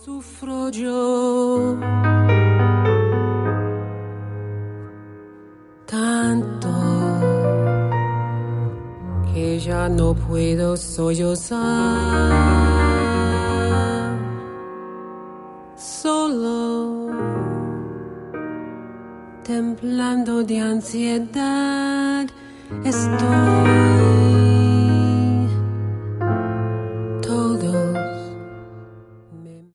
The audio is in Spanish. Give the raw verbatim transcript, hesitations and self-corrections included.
Sufro yo tanto que ya no puedo sollozar, solo temblando de ansiedad estoy.